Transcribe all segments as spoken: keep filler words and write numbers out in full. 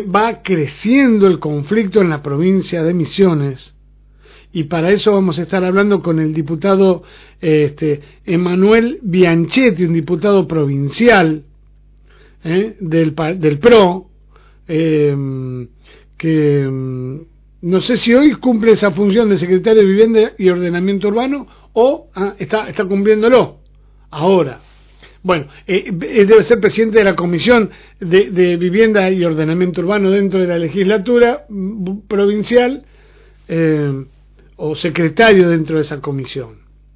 va creciendo el conflicto en la provincia de Misiones, y para eso vamos a estar hablando con el diputado este, Emanuel Bianchetti, un diputado provincial eh, del, del P R O, eh, que no sé si hoy cumple esa función de secretario de Vivienda y Ordenamiento Urbano o ah, está, está cumpliéndolo ahora. Bueno, eh, debe ser presidente de la Comisión de, de Vivienda y Ordenamiento Urbano dentro de la legislatura provincial, eh, o secretario dentro de esa comisión.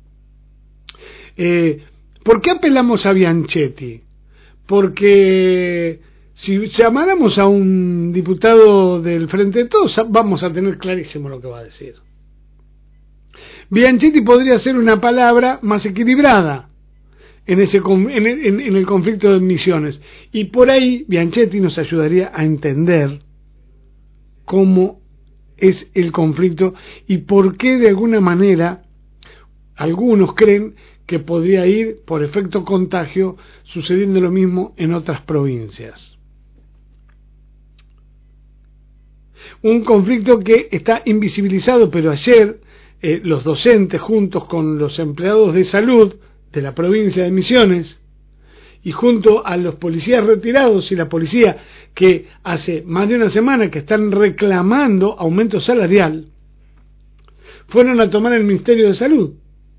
Eh, ¿Por qué apelamos a Bianchetti? Porque si llamáramos a un diputado del Frente de Todos, vamos a tener clarísimo lo que va a decir. Bianchetti podría ser una palabra más equilibrada en, ese, en, el, en el conflicto de Misiones, y por ahí Bianchetti nos ayudaría a entender cómo es el conflicto y por qué de alguna manera algunos creen que podría ir por efecto contagio sucediendo lo mismo en otras provincias. Un conflicto que está invisibilizado, pero ayer eh, los docentes juntos con los empleados de salud de la provincia de Misiones y junto a los policías retirados y la policía que hace más de una semana que están reclamando aumento salarial, fueron a tomar el Ministerio de Salud.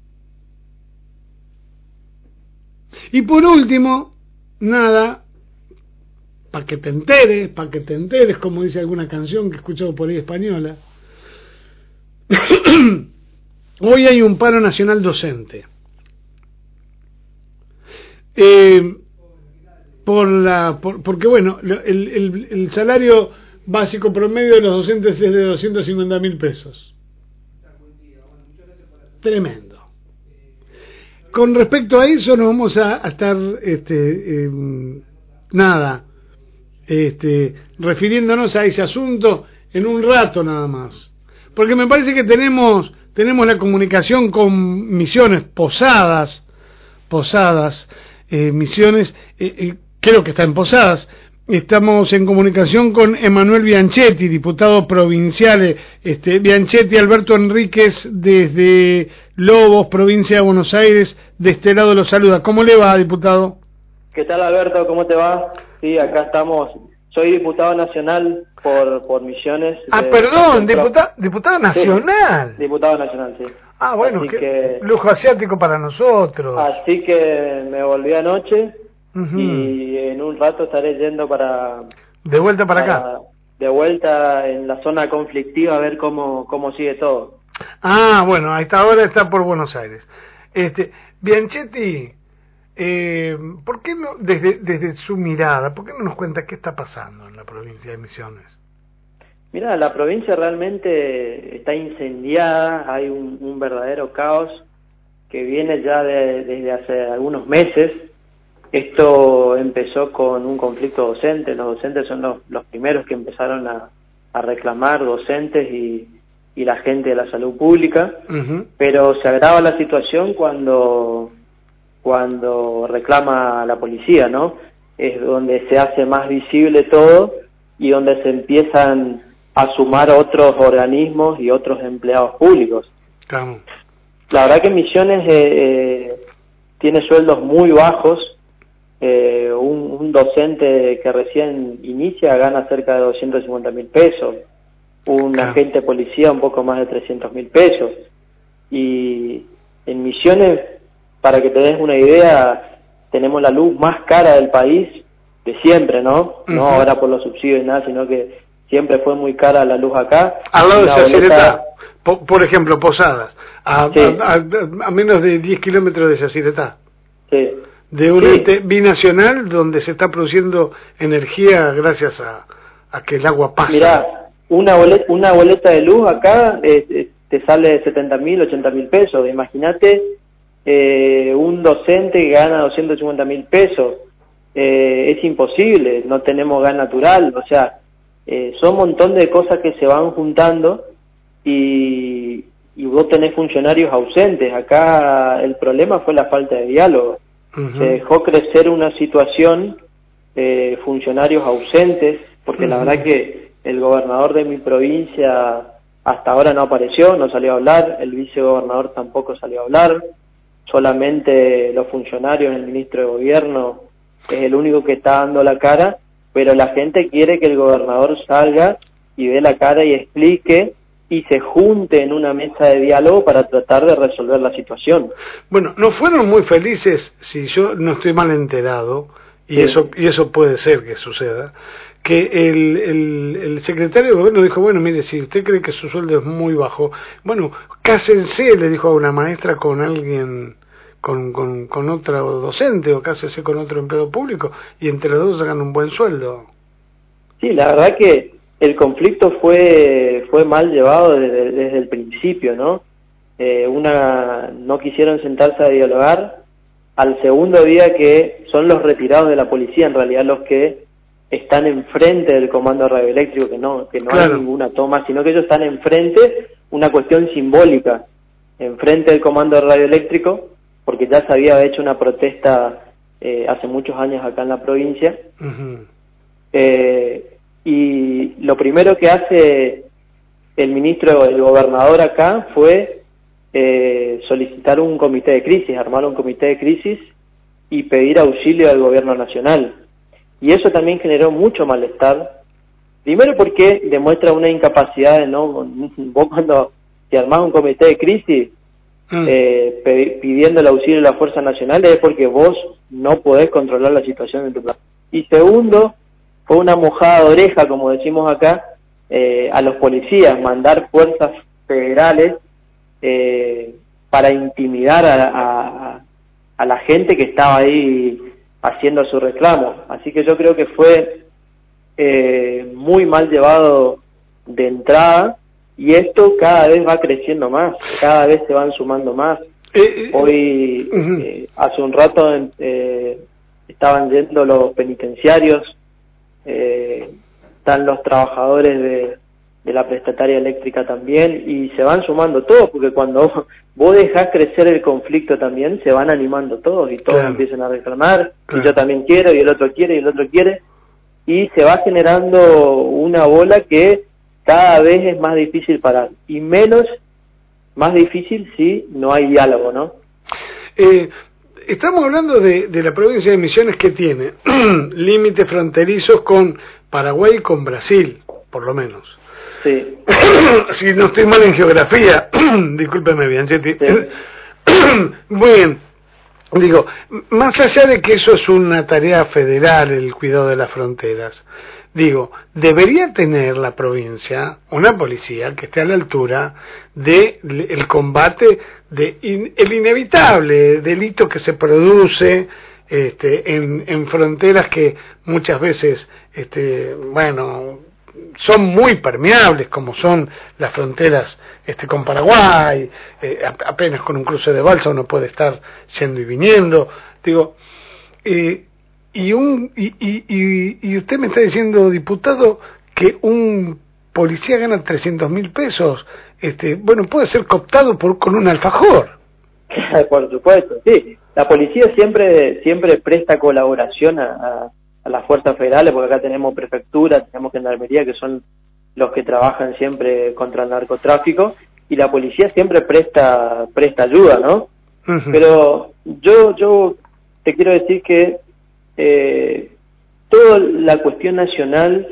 Y por último, nada, para que te enteres, para que te enteres, como dice alguna canción que he escuchado por ahí española, hoy hay un paro nacional docente. Eh, por la por, porque bueno, el, el, el salario básico promedio de los docentes es de doscientos cincuenta mil pesos. Tremendo. Con respecto a eso nos vamos a, a estar este, eh, nada este, refiriéndonos a ese asunto en un rato nada más, porque me parece que tenemos tenemos la comunicación con Misiones, Posadas Posadas eh, Misiones, eh, eh, creo que está en Posadas. Estamos en comunicación con Emanuel Bianchetti, diputado provincial. Este, Bianchetti, Alberto Enríquez, desde Lobos, provincia de Buenos Aires, de este lado lo saluda. ¿Cómo le va, diputado? ¿Qué tal, Alberto? ¿Cómo te va? Sí, acá estamos. Soy diputado nacional por, por Misiones. Ah, de, perdón, de diputado, diputado nacional. Sí, diputado nacional, sí. Ah, bueno, qué que, lujo asiático para nosotros. Así que me volví anoche. Uh-huh. Y en un rato estaré yendo para... ¿De vuelta para, para acá? De vuelta en la zona conflictiva a ver cómo, cómo sigue todo. Ah, bueno, a esta hora está por Buenos Aires. Este, Bianchetti, eh, ¿por qué no, desde, desde su mirada, por qué no nos cuenta qué está pasando en la provincia de Misiones? Mira, la provincia realmente está incendiada, hay un, un verdadero caos que viene ya de, desde hace algunos meses. Esto empezó con un conflicto docente, los docentes son los, los primeros que empezaron a, a reclamar, docentes y, y la gente de la salud pública, uh-huh. Pero se agrava la situación cuando, cuando reclama la policía, ¿no? Es donde se hace más visible todo y donde se empiezan a sumar otros organismos y otros empleados públicos. Claro. La verdad que Misiones eh, eh, tiene sueldos muy bajos. Eh, un, un docente que recién inicia gana cerca de doscientos cincuenta mil pesos, un claro. agente de policía un poco más de trescientos mil pesos, y en Misiones, para que te des una idea, tenemos la luz más cara del país de siempre, ¿no? Uh-huh. No ahora por los subsidios y nada, sino que siempre fue muy cara la luz acá. Al lado de Yacyretá, por, por ejemplo, Posadas, a, sí. a, a, a menos de diez kilómetros de Yacyretá. Sí. De un sí. ente binacional donde se está produciendo energía gracias a, a que el agua pasa. Mirá, una boleta, una boleta de luz acá eh, te sale setenta mil, ochenta mil pesos. Imagínate eh, un docente que gana doscientos cincuenta mil pesos. Eh, es imposible, no tenemos gas natural. O sea, eh, son un montón de cosas que se van juntando y, y vos tenés funcionarios ausentes. Acá el problema fue la falta de diálogo. Uh-huh. Se dejó crecer una situación, eh, funcionarios ausentes, porque uh-huh. la verdad que el gobernador de mi provincia hasta ahora no apareció, no salió a hablar, el vicegobernador tampoco salió a hablar, solamente los funcionarios, el ministro de gobierno es el único que está dando la cara, pero la gente quiere que el gobernador salga y dé la cara y explique y se junte en una mesa de diálogo para tratar de resolver la situación. Bueno, no fueron muy felices, si yo no estoy mal enterado, y sí. eso y eso puede ser que suceda, que el, el, el secretario de gobierno dijo, bueno, mire, si usted cree que su sueldo es muy bajo, bueno, cásense, le dijo a una maestra con alguien, con, con, con otra docente, o cásese con otro empleado público, y entre los dos sacan un buen sueldo. Sí, la verdad que el conflicto fue fue mal llevado desde, desde el principio, ¿no? Eh, una no quisieron sentarse a dialogar. Al segundo día, que son los retirados de la policía, en realidad los que están enfrente del comando radioeléctrico, que no que no claro. hay ninguna toma, sino que ellos están enfrente, una cuestión simbólica, enfrente del comando radioeléctrico, porque ya se había hecho una protesta eh, hace muchos años acá en la provincia. Uh-huh. Eh, y lo primero que hace el ministro, el gobernador acá, fue eh, solicitar un comité de crisis, armar un comité de crisis y pedir auxilio al gobierno nacional. Y eso también generó mucho malestar, primero porque demuestra una incapacidad de no, vos cuando te armás un comité de crisis mm. eh, pe- pidiendo el auxilio de la Fuerza Nacional es porque vos no podés controlar la situación en tu país. Y segundo, fue una mojada de oreja, como decimos acá, eh, a los policías, mandar fuerzas federales eh, para intimidar a, a, a la gente que estaba ahí haciendo su reclamo. Así que yo creo que fue eh, muy mal llevado de entrada, y esto cada vez va creciendo más, cada vez se van sumando más. Hoy, eh, hace un rato, eh, estaban yendo los penitenciarios, eh, están los trabajadores de, de la prestataria eléctrica también, y se van sumando todos, porque cuando vos dejás crecer el conflicto también, se van animando todos, y todos claro. empiezan a reclamar, claro. y yo también quiero, y el otro quiere, y el otro quiere, y se va generando una bola que cada vez es más difícil parar, y menos, más difícil si no hay diálogo, ¿no? Eh... Estamos hablando de, de la provincia de Misiones, que tiene límites fronterizos con Paraguay y con Brasil, por lo menos. Sí. Si no estoy mal en geografía, discúlpeme, Bianchetti. Sí. Muy bien. Digo, más allá de que eso es una tarea federal, el cuidado de las fronteras, digo, debería tener la provincia una policía que esté a la altura de el combate de in, el inevitable delito que se produce este, en, en fronteras que muchas veces, este, bueno, son muy permeables, como son las fronteras este, con Paraguay, eh, apenas con un cruce de balsa uno puede estar yendo y viniendo, digo, eh, y, un, y, y, y, y usted me está diciendo, diputado, que un policía gana trescientos mil pesos, este, bueno, puede ser cooptado por con un alfajor. Por supuesto, sí, la policía siempre siempre presta colaboración a, a a las fuerzas federales, porque acá tenemos prefectura, tenemos gendarmería, que son los que trabajan siempre contra el narcotráfico, y la policía siempre presta presta ayuda, ¿no? Uh-huh. Pero yo yo te quiero decir que eh, toda la cuestión nacional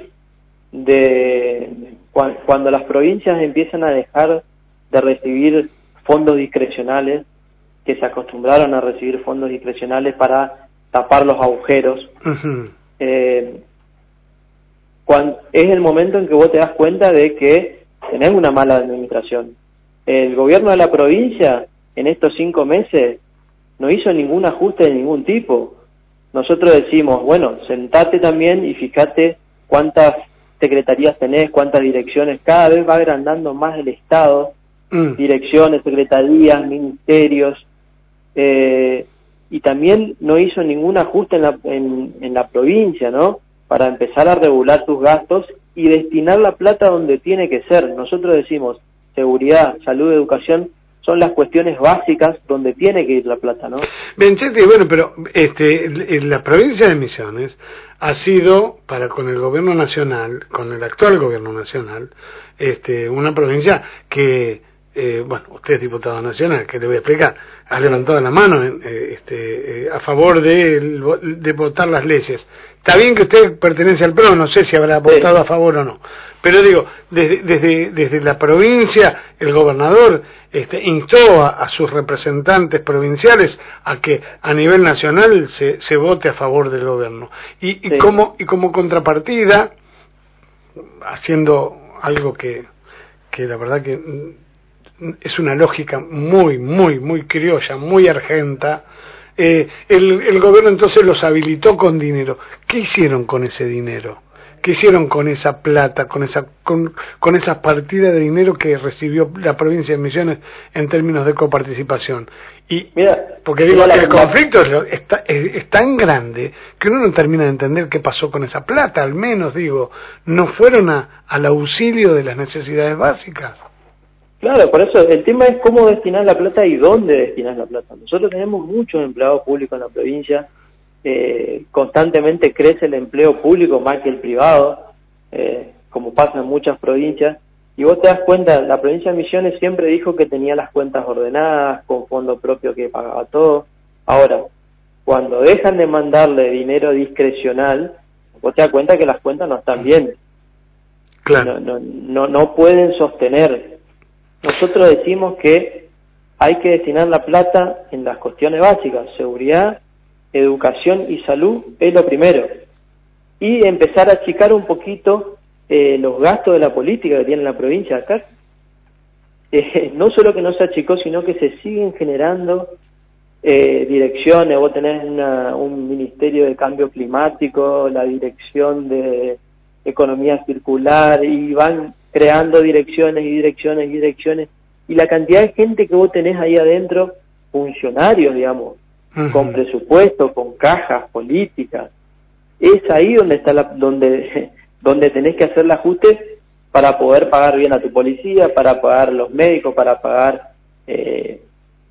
de cu- cuando las provincias empiezan a dejar de recibir fondos discrecionales, que se acostumbraron a recibir fondos discrecionales para tapar los agujeros, uh-huh. Eh, cuando, es el momento en que vos te das cuenta de que tenés una mala administración. El gobierno de la provincia en estos cinco meses no hizo ningún ajuste de ningún tipo. Nosotros decimos, bueno, sentate también y fíjate cuántas secretarías tenés, cuántas direcciones, cada vez va agrandando más el Estado, mm. direcciones, secretarías, ministerios, eh, y también no hizo ningún ajuste en la, en, en la provincia, ¿no? Para empezar a regular sus gastos y destinar la plata donde tiene que ser. Nosotros decimos seguridad, salud, educación, son las cuestiones básicas donde tiene que ir la plata, ¿no? Bianchetti, bueno, pero este, la provincia de Misiones ha sido, para con el gobierno nacional, con el actual gobierno nacional, este, una provincia que, eh, bueno, usted es diputado nacional, que le voy a explicar, ha levantado la mano eh, este, eh, a favor de, de votar las leyes. Está bien que usted pertenece al P R O, no sé si habrá votado sí. a favor o no. Pero digo, desde, desde, desde la provincia, el gobernador este, instó a, a sus representantes provinciales a que a nivel nacional se, se vote a favor del gobierno. Y, y, sí. como, y como contrapartida, haciendo algo que, que la verdad que es una lógica muy, muy, muy criolla, muy argenta, eh, el, el gobierno entonces los habilitó con dinero. ¿Qué hicieron con ese dinero? ¿Qué hicieron con esa plata, con esa con, con esa partida de dinero que recibió la provincia de Misiones en términos de coparticipación? Y mira, porque digo que el conflicto es, está, es, es tan grande que uno no termina de entender qué pasó con esa plata, al menos digo, no fueron a, al auxilio de las necesidades básicas. Claro, por eso el tema es cómo destinar la plata y dónde destinar la plata. Nosotros tenemos muchos empleados públicos en la provincia. Eh, constantemente crece el empleo público más que el privado, eh, como pasa en muchas provincias, y vos te das cuenta, la provincia de Misiones siempre dijo que tenía las cuentas ordenadas, con fondo propio que pagaba todo. Ahora, cuando dejan de mandarle dinero discrecional, vos te das cuenta que las cuentas no están bien. Claro. No, no, no, no pueden sostener. Nosotros decimos que hay que destinar la plata en las cuestiones básicas, seguridad, educación y salud es lo primero, y empezar a achicar un poquito eh, los gastos de la política que tiene la provincia acá. Eh, no solo que no se achicó, sino que se siguen generando eh, direcciones. Vos tenés una, un ministerio de cambio climático, la dirección de economía circular, y van creando direcciones y direcciones y direcciones, y la cantidad de gente que vos tenés ahí adentro, funcionarios, digamos, Uh-huh. con presupuesto, con cajas políticas, es ahí donde está la, donde donde tenés que hacer el ajuste para poder pagar bien a tu policía, para pagar a los médicos, para pagar eh,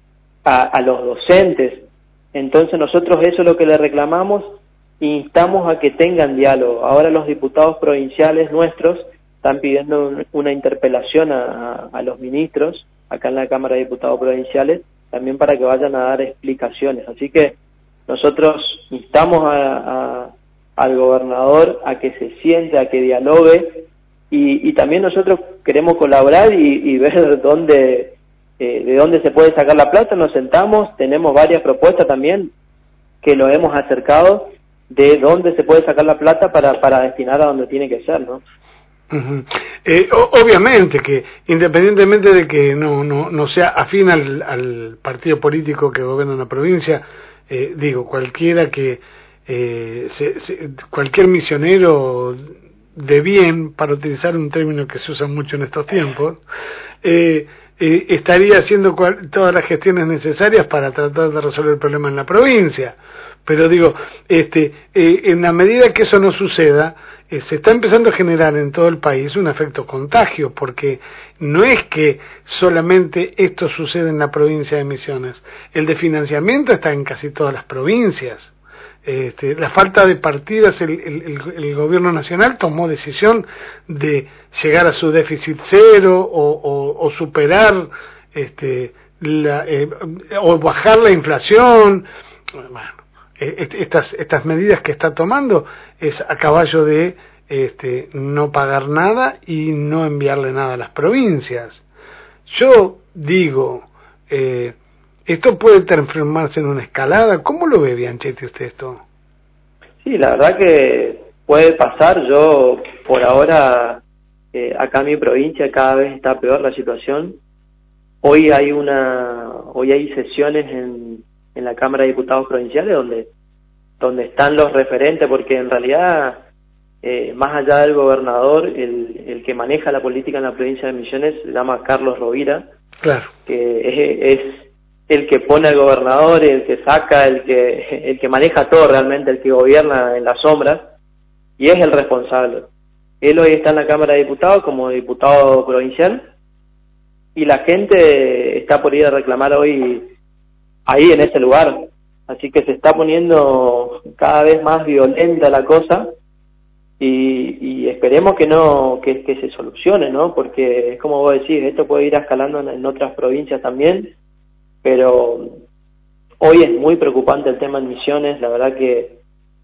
a, a los docentes. Entonces nosotros eso es lo que le reclamamos, e instamos a que tengan diálogo. Ahora los diputados provinciales nuestros están pidiendo una interpelación a, a, a los ministros acá en la Cámara de Diputados Provinciales, también para que vayan a dar explicaciones. Así que nosotros instamos a, a, al gobernador a que se siente, a que dialogue, y, y también nosotros queremos colaborar y, y ver dónde, eh, de dónde se puede sacar la plata. Nos sentamos, tenemos varias propuestas también que lo hemos acercado, de dónde se puede sacar la plata para, para destinar a donde tiene que ser, ¿no? Uh-huh. Eh, obviamente que independientemente de que no no no sea afín al, al partido político que gobierna la provincia, eh, digo, cualquiera que eh, se, se, cualquier misionero de bien, para utilizar un término que se usa mucho en estos tiempos, eh, eh, estaría haciendo cual, todas las gestiones necesarias para tratar de resolver el problema en la provincia. Pero digo, este, eh, en la medida que eso no suceda, eh, se está empezando a generar en todo el país un efecto contagio, porque no es que solamente esto sucede en la provincia de Misiones, el desfinanciamiento está en casi todas las provincias. Este, la falta de partidas, el, el, el, el gobierno nacional tomó decisión de llegar a su déficit cero o, o, o superar, este, la, eh, o bajar la inflación. Bueno, estas estas medidas que está tomando es a caballo de este, no pagar nada y no enviarle nada a las provincias. Yo digo, eh, esto puede transformarse en una escalada. ¿Cómo lo ve, Bianchetti, usted esto? Sí, la verdad que puede pasar. Yo, por ahora, eh, acá en mi provincia cada vez está peor la situación. Hoy hay una, hoy hay sesiones en en la Cámara de Diputados Provinciales donde donde están los referentes, porque en realidad eh, más allá del gobernador, el, el que maneja la política en la provincia de Misiones se llama Carlos Rovira, claro, que es, es el que pone al gobernador, el que saca, el que el que maneja todo realmente, el que gobierna en las sombras, y es el responsable. Él hoy está en la Cámara de Diputados como diputado provincial, y la gente está por ir a reclamar hoy ahí en ese lugar. Así que se está poniendo cada vez más violenta la cosa y, y esperemos que no que, que se solucione, ¿no? Porque es como vos decís, esto puede ir escalando en, en otras provincias también, pero hoy es muy preocupante el tema en Misiones. La verdad que,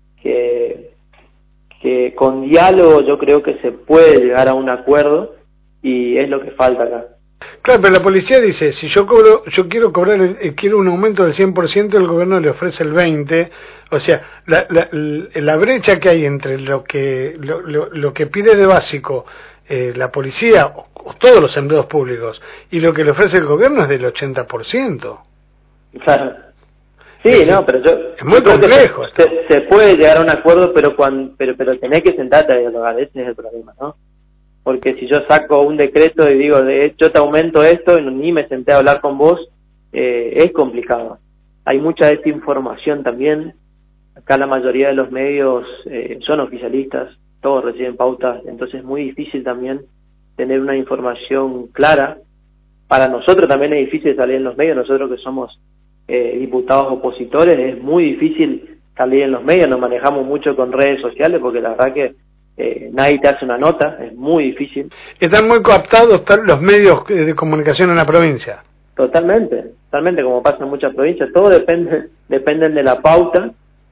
que, que con diálogo yo creo que se puede llegar a un acuerdo y es lo que falta acá. Claro, pero la policía dice, si yo cobro, yo quiero cobrar, el, quiero un aumento del cien por ciento, el gobierno le ofrece el veinte por ciento, o sea, la, la, la brecha que hay entre lo que lo, lo, lo que pide de básico eh, la policía o, o todos los empleados públicos y lo que le ofrece el gobierno es del ochenta por ciento. Claro. Sí, es, no, pero yo... Es muy yo complejo. Se, se, se puede llegar a un acuerdo, pero cuando pero, pero tenés que sentarte a dialogar, ese es el problema, ¿no? Porque si yo saco un decreto y digo, de hecho te aumento esto, y ni me senté a hablar con vos, eh, es complicado. Hay mucha desinformación también. Acá la mayoría de los medios eh, son oficialistas, todos reciben pautas, entonces es muy difícil también tener una información clara. Para nosotros también es difícil salir en los medios, nosotros que somos eh, diputados opositores, es muy difícil salir en los medios, nos manejamos mucho con redes sociales porque la verdad que Eh, nadie te hace una nota, es muy difícil. Están muy coaptados los medios de comunicación en la provincia. Totalmente, totalmente, como pasa en muchas provincias, todo depende, dependen de la pauta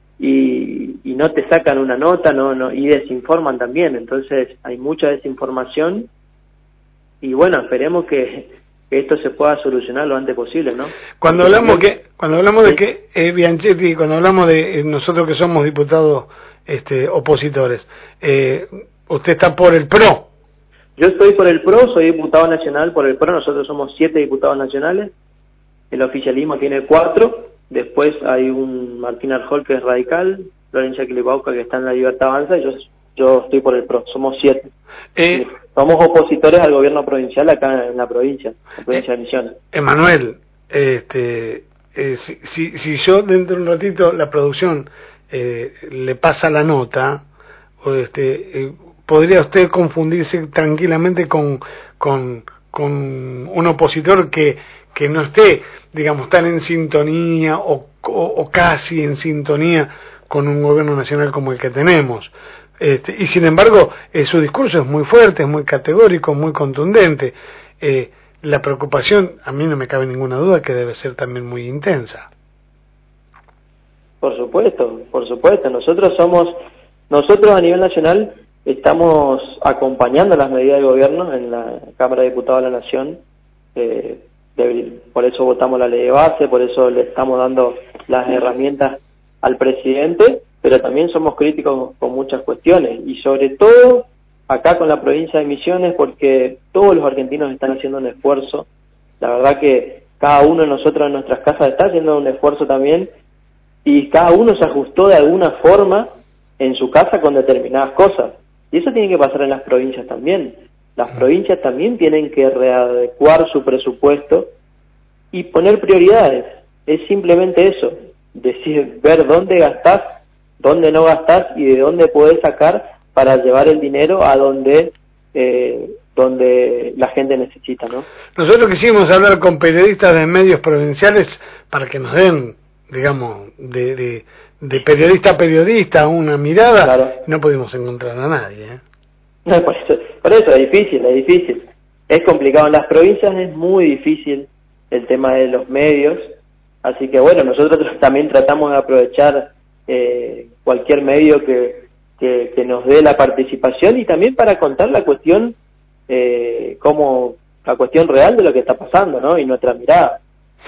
y, y no te sacan una nota, no, no, y desinforman también, entonces hay mucha desinformación y bueno, esperemos que, que esto se pueda solucionar lo antes posible, ¿no? Cuando hablamos que, cuando hablamos ¿sí? de que eh, Bianchetti, cuando hablamos de eh, nosotros que somos diputados Este, opositores, eh, usted está por el P R O. Yo estoy por el P R O, soy diputado nacional por el P R O, nosotros somos siete diputados nacionales, el oficialismo tiene cuatro, después hay un Martín Arjol que es radical, Florencia Quilipauca que está en la Libertad Avanza, y yo, yo estoy por el P R O, somos siete. Eh, somos opositores al gobierno provincial acá en la provincia, la provincia eh, de Misiones. Emanuel, este, eh, si, si, si yo dentro de un ratito la producción Eh, le pasa la nota, o este, eh, podría usted confundirse tranquilamente con, con, con un opositor que, que no esté, digamos, tan en sintonía o, o, o casi en sintonía con un gobierno nacional como el que tenemos. Este, y sin embargo, eh, su discurso es muy fuerte, es muy categórico, muy contundente. Eh, la preocupación, a mí no me cabe ninguna duda que debe ser también muy intensa. Por supuesto, por supuesto. Nosotros somos, nosotros a nivel nacional estamos acompañando las medidas de gobierno en la Cámara de Diputados de la Nación. Eh, de, por eso votamos la ley de base, por eso le estamos dando las herramientas al presidente, pero también somos críticos con muchas cuestiones y sobre todo acá con la provincia de Misiones porque todos los argentinos están haciendo un esfuerzo. La verdad que cada uno de nosotros en nuestras casas está haciendo un esfuerzo también. Y cada uno se ajustó de alguna forma en su casa con determinadas cosas. Y eso tiene que pasar en las provincias también. Las provincias también tienen que readecuar su presupuesto y poner prioridades. Es simplemente eso. Decir, ver dónde gastás, dónde no gastás y de dónde podés sacar para llevar el dinero a donde, eh, donde la gente necesita, ¿no? Nosotros quisimos hablar con periodistas de medios provinciales para que nos den, digamos, de, de, de periodista a periodista una mirada, claro. No pudimos encontrar a nadie, ¿eh? No, por eso, por eso es difícil, es difícil, es complicado, en las provincias es muy difícil el tema de los medios, así que bueno, nosotros también tratamos de aprovechar eh, cualquier medio que, que, que nos dé la participación y también para contar la cuestión, eh, como la cuestión real de lo que está pasando, ¿no? Y nuestra mirada.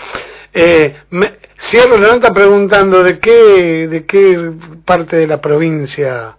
Eh, me, cierro la nota preguntando de qué de qué parte de la provincia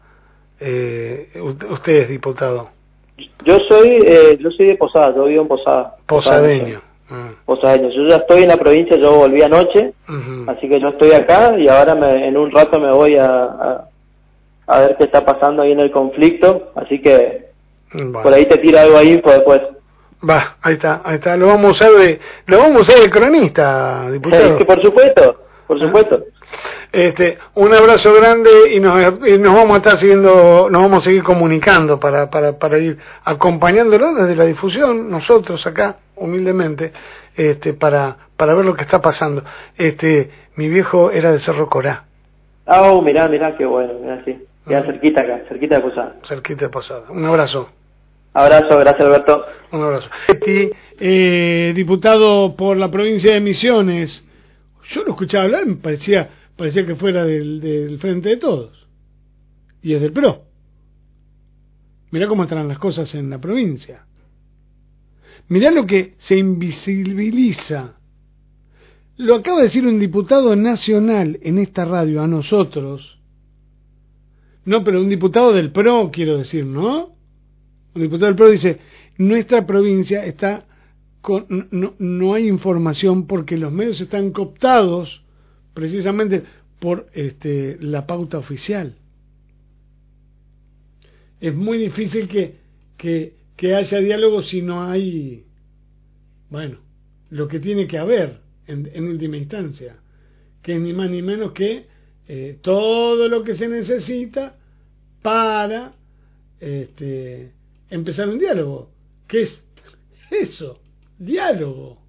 eh, usted es diputado. Yo soy eh, yo soy de Posada, yo vivo en Posada. Posadeño. Posada, Posadeño. Yo ya estoy en la provincia, yo volví anoche, uh-huh. Así que yo estoy acá y ahora me, en un rato me voy a, a, a ver qué está pasando ahí en el conflicto, así que bueno. Por ahí te tiro algo ahí info después. Va, ahí está, ahí está, lo vamos a usar de, lo vamos a usar de cronista, diputado. Es que por supuesto, por supuesto. Este, un abrazo grande y nos, y nos vamos a estar siguiendo, nos vamos a seguir comunicando para, para, para ir acompañándolo desde la difusión, nosotros acá. humildemente, este, para, para ver lo que está pasando. Este, mi viejo era de Cerro Corá. Ah, oh, mirá, mirá, qué bueno, mirá, sí. Queda cerquita acá, cerquita de Posada. Cerquita de Posada. Un abrazo. Abrazo, gracias Alberto. Un abrazo. Este, eh, diputado por la provincia de Misiones. Yo lo escuchaba hablar, me parecía, parecía que fuera del, del Frente de Todos. Y es del P R O. Mirá cómo están las cosas en la provincia. Mirá lo que se invisibiliza. Lo acaba de decir un diputado nacional en esta radio a nosotros. No, pero un diputado del P R O, quiero decir, ¿no? Un diputado del P R O dice, nuestra provincia está con, no, no hay información porque los medios están cooptados precisamente por este, la pauta oficial. Es muy difícil que, que, que haya diálogo si no hay, bueno, lo que tiene que haber en, en última instancia, que es ni más ni menos que eh, todo lo que se necesita para este, empezar un diálogo. ¿Qué es eso? Diálogo.